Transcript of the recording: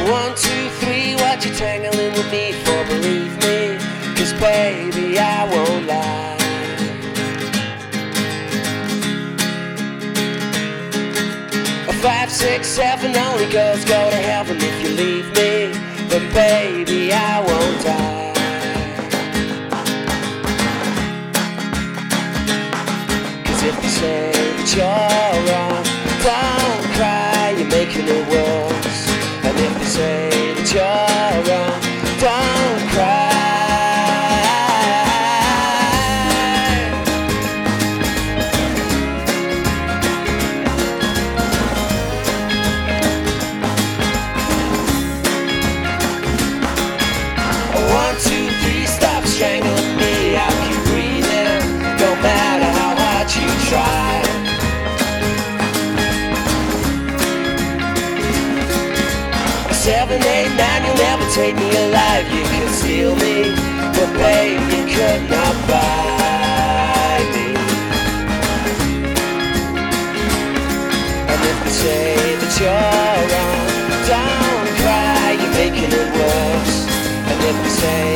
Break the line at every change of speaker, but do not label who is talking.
1, 2, 3, what you tangling with me for? Believe me, 'cause baby, I won't lie. 5, 6, 7, only girls go to heaven if you leave me, but baby, I won't die. If you say that you're wrong, don't cry, you're making it worse. And if you say that you're wrong, don't cry. One, two, three, stop strangling me, I'll keep breathing, no matter how hard you try. 7, 8, 9, you'll never take me alive. You could steal me, but babe, you could not buy me. And if they say that you're wrong, don't cry, you're making it worse. And if they say